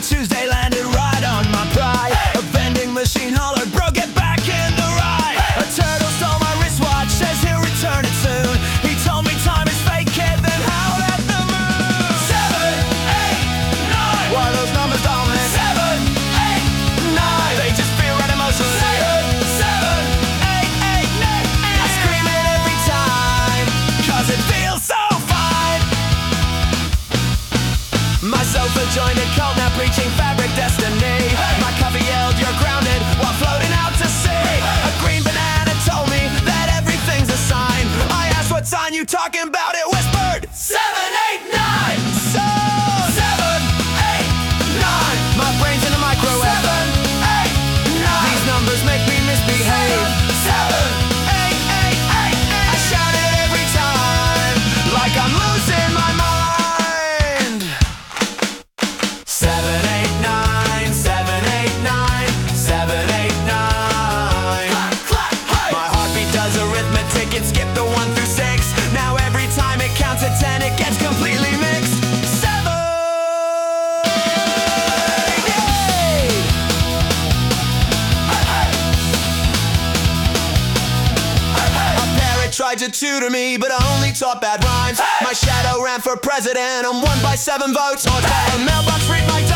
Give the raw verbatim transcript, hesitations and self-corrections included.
Tuesday landed right on my pride. A vending machine hollered, bro, get back in the ride. A turtle stole my wristwatch, says he'll return it soon. He told me time is fake, kid, then howled at the moon. Seven, eight, nine. Why those numbers don't mean seven, eight, nine. They just feel right emotionally. Seven, seven, eight, eight, nine, eight. I scream it every time, cause it feels so fine. My sofa joined a cult, now preaching fabric destiny. My cover yelled, you're grounded, while floating out to sea. A green banana told me that everything's a sign. I asked, what sign you talking about? It whispered, seven, eight, nine. So, seven, eight, nine. My brain's in a microwave. Seven, eight, nine. These numbers make me misbehave. Seven, eight, eight, eight, eight. I shout it every time, like I'm losing my mind. Seven, eight, nine, seven, eight, nine, seven, eight, nine. Clap, clap, hey. My heartbeat does arithmetic, it skipped the one through six. Now every time it counts to ten, it gets completely mixed. Seven, yay! Hey, hey. Hey, hey. A parrot tried to tutor me, but I only taught bad rhymes. Hey. My shadow ran for president and won by seven votes. Hey. A mailbox read my